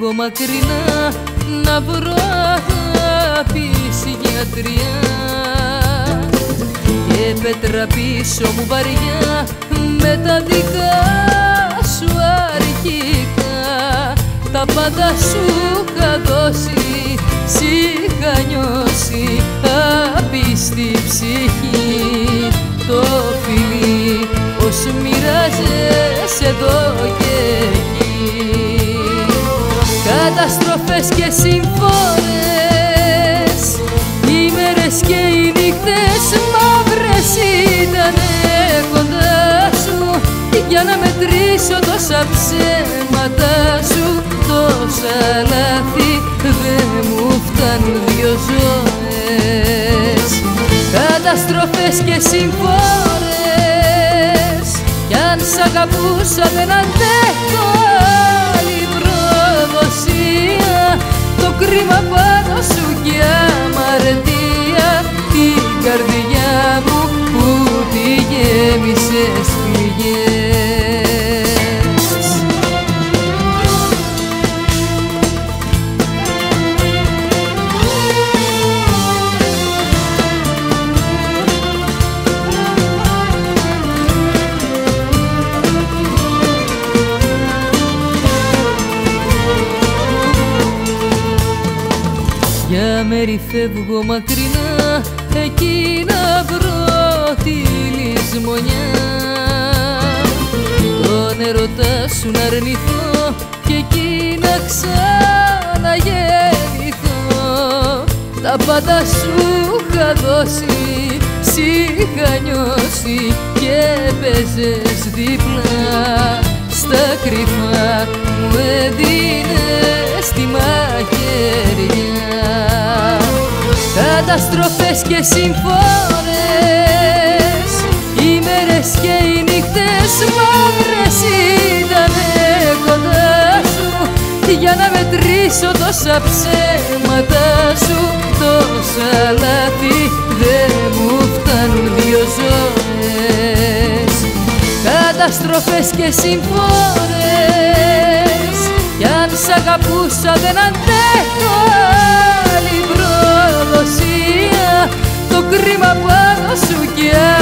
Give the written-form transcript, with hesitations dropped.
φεύγω μακρινά να βρω αγάπη γιατριά και πέτρα πίσω μου βαριά με τα δικά σου αρχικά. Τα πάντα σου είχα δώσει, σ' είχα νιώσει άπιστη ψυχή. Το φιλί ως μοιράζεσαι εδώ και εκεί. Καταστροφές και συμφόρες, οι μέρες και οι νύχτες μαύρες ήτανε κοντά σου για να μετρήσω τόσα ψέματα σου. Τόσα λάθη δεν μου φτάνουν δυο ζωές. Καταστροφές και συμφόρες, κι αν σ' αγαπούσα δεν αντέχω άλλη προδοσία. Το κρίμα πάνω σου κι αμαρτία, την καρδιά μου που τη γέμισες πληγές. Για μέρη φεύγω μακρινά, εκεί να βρω τη λησμονιά. Τον έρωτά σου να αρνηθώ και εκεί να ξαναγεννηθώ. Τα πάντα σου είχα δώσει, σ' είχα νιώσει και παίζες δίπλα. Στα κρυφά μου έδινες τη μαχαιριά. Καταστροφές και συμφόρες, οι μέρες και οι νύχτες μαύρες ήτανε κοντά σου για να μετρήσω τόσα ψέματα σου. Τόσα λάθη δεν μου φτάνουν δυο ζωές. Καταστροφές και συμφόρες, κι αν σ' αγαπούσα δεν αντέχω άλλη προδοσία. Το κρίμα πάνω σου κι